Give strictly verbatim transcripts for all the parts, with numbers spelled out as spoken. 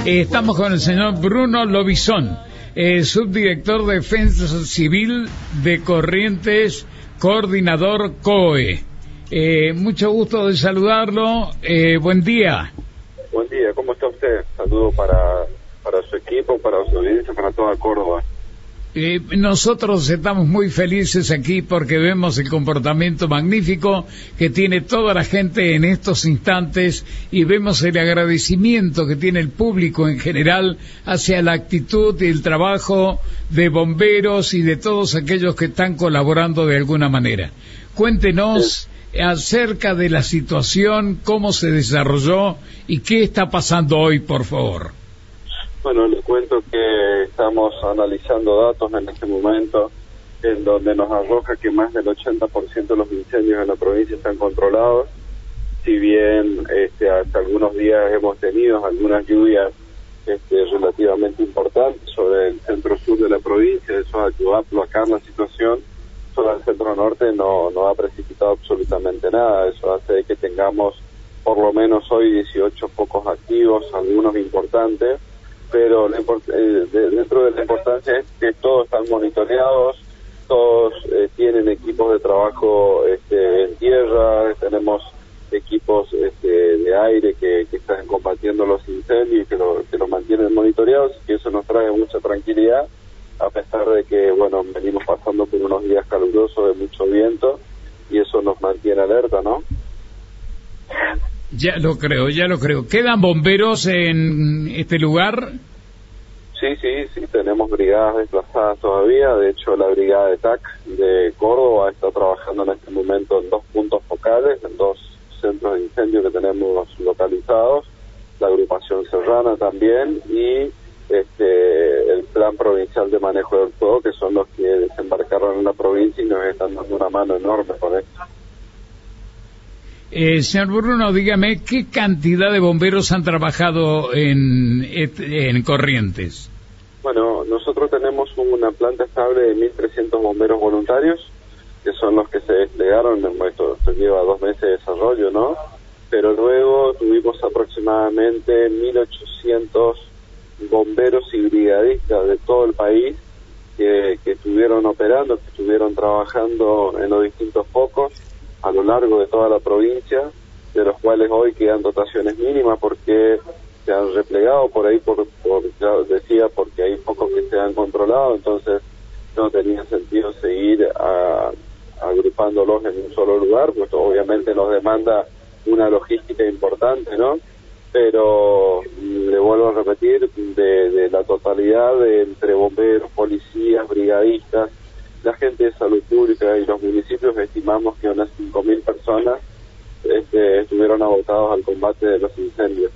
Eh, estamos con el señor Bruno Lobizón, eh, subdirector de Defensa Civil de Corrientes, coordinador C O E. Eh, mucho gusto de saludarlo. Eh, buen día. Buen día, ¿cómo está usted? Saludo para, para su equipo, para su audiencia, para toda Córdoba. Eh, nosotros estamos muy felices aquí porque vemos el comportamiento magnífico que tiene toda la gente en estos instantes y vemos el agradecimiento que tiene el público en general hacia la actitud y el trabajo de bomberos y de todos aquellos que están colaborando de alguna manera. Cuéntenos sí. acerca de la situación, cómo se desarrolló y qué está pasando hoy, por favor. Bueno, les cuento que estamos analizando datos en este momento en donde nos arroja que más del ochenta por ciento de los incendios en la provincia están controlados. Si bien este, hasta algunos días hemos tenido algunas lluvias este, relativamente importantes sobre el centro-sur de la provincia, eso ayudó a aplacar la situación. Sobre el centro-norte no, no ha precipitado absolutamente nada. Eso hace que tengamos por lo menos hoy dieciocho focos activos, algunos importantes. Pero eh, dentro de la importancia es que todos están monitoreados, todos eh, tienen equipos de trabajo este, en tierra, tenemos equipos este, de aire que, que están combatiendo los incendios y que lo, que lo mantienen monitoreados, y eso nos trae mucha tranquilidad, a pesar de que, bueno, venimos pasando por unos días calurosos de mucho viento, y eso nos mantiene alerta, ¿no? Ya lo creo, ya lo creo. ¿Quedan bomberos en este lugar? Sí, sí, sí, tenemos brigadas desplazadas todavía. De hecho, la brigada de T A C de Córdoba está trabajando en este momento en dos puntos focales, en dos centros de incendio que tenemos localizados. La agrupación serrana también y este el Plan Provincial de Manejo del Fuego, que son los que desembarcaron en la provincia y nos están dando una mano enorme con esto. Eh, señor Bruno, dígame, ¿qué cantidad de bomberos han trabajado en, en Corrientes? Bueno, nosotros tenemos una planta estable de mil trescientos bomberos voluntarios, que son los que se desplegaron, esto, esto lleva dos meses de desarrollo, ¿no? Pero luego tuvimos aproximadamente mil ochocientos bomberos y brigadistas de todo el país que, que estuvieron operando, que estuvieron trabajando en los distintos focos a lo largo de toda la provincia, de los cuales hoy quedan dotaciones mínimas porque se han replegado por ahí, por, por ya decía, porque hay focos que se han controlado, entonces no tenía sentido seguir a, agrupándolos en un solo lugar, pues obviamente nos demanda una logística importante, ¿no? Pero le vuelvo a repetir, de, de la totalidad de entre bomberos, policías, brigadistas, la gente de salud pública y los municipios, estimamos que unas cinco mil personas este, estuvieron abocados al combate de los incendios.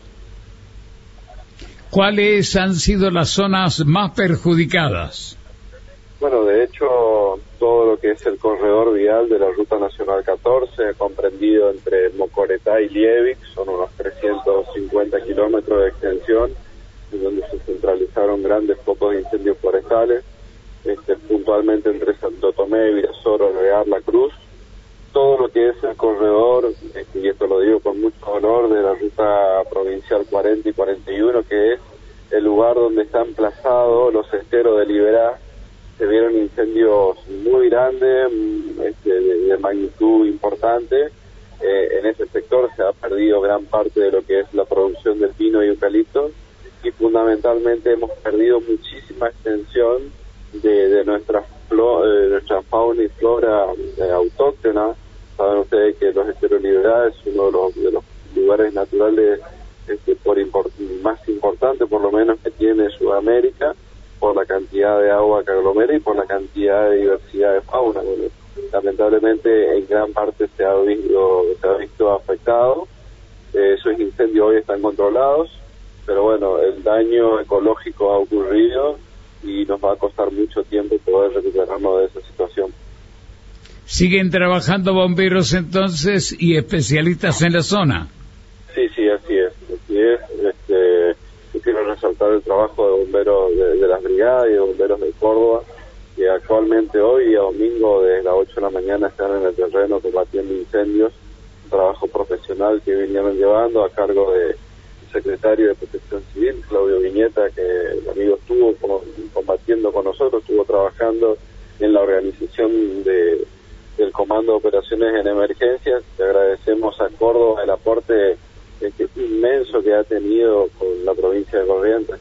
¿Cuáles han sido las zonas más perjudicadas? Bueno, de hecho, todo lo que es el corredor vial de la Ruta Nacional catorce, comprendido entre Mocoretá y Liebig, son unos trescientos cincuenta kilómetros de extensión, en donde se centralizaron grandes focos de incendios forestales. Este, puntualmente entre Santo Tomé, Virasoro, Real, La Cruz, todo lo que es el corredor, este, y esto lo digo con mucho honor, de la ruta provincial cuarenta y cuarenta y uno, que es el lugar donde está emplazado los esteros de Liberá. Se vieron incendios muy grandes, este, de, de magnitud importante. Eh, en ese sector se ha perdido gran parte de lo que es la producción del pino y eucalipto, y fundamentalmente hemos perdido muchísima extensión de, de nuestra flo, de nuestra fauna y flora eh, autóctona. Saben ustedes que los esteros Liberá es uno de los, de los lugares naturales este, por import, más importante, por lo menos, que tiene Sudamérica, por la cantidad de agua que aglomera y por la cantidad de diversidad de fauna. Bueno, lamentablemente en gran parte se ha visto, se ha visto afectado. Eh, esos incendios hoy están controlados, pero bueno, el daño ecológico ha ocurrido y nos va a costar mucho tiempo poder recuperarnos de esa situación. ¿Siguen trabajando bomberos entonces y especialistas en la zona? Sí, sí, así es. Así es. Este, quiero resaltar el trabajo de bomberos de, de las brigadas y de bomberos de Córdoba, que actualmente hoy, a domingo, desde las ocho de la mañana están en el terreno combatiendo incendios. Un trabajo profesional que vinieron llevando a cargo del secretario de Protección Civil, Claudio sea que el amigo estuvo como, combatiendo con nosotros, estuvo trabajando en la organización de, del Comando de Operaciones en Emergencias. Le agradecemos a Córdoba el aporte este, inmenso que ha tenido con la provincia de Corrientes.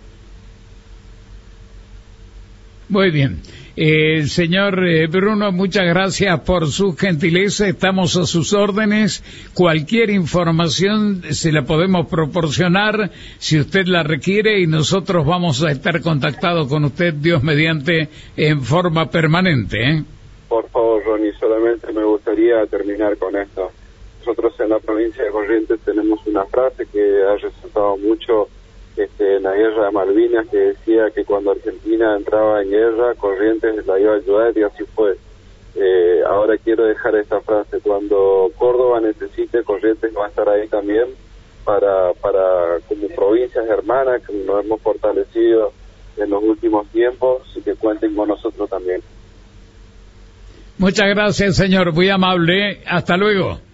Muy bien. Eh, señor eh, Bruno, muchas gracias por su gentileza. Estamos a sus órdenes. Cualquier información se la podemos proporcionar si usted la requiere y nosotros vamos a estar contactados con usted, Dios mediante, en forma permanente, ¿eh? Por favor, Ronnie, solamente me gustaría terminar con esto. Nosotros en la provincia de Corrientes tenemos una frase que ha resaltado mucho Este, en la guerra de Malvinas, que decía que cuando Argentina entraba en guerra, Corrientes la iba a ayudar, y así fue. Eh, ahora quiero dejar esta frase: cuando Córdoba necesite, Corrientes va a estar ahí también, para, para como provincias hermanas que nos hemos fortalecido en los últimos tiempos, y que cuenten con nosotros también. Muchas gracias, señor, muy amable. Hasta luego.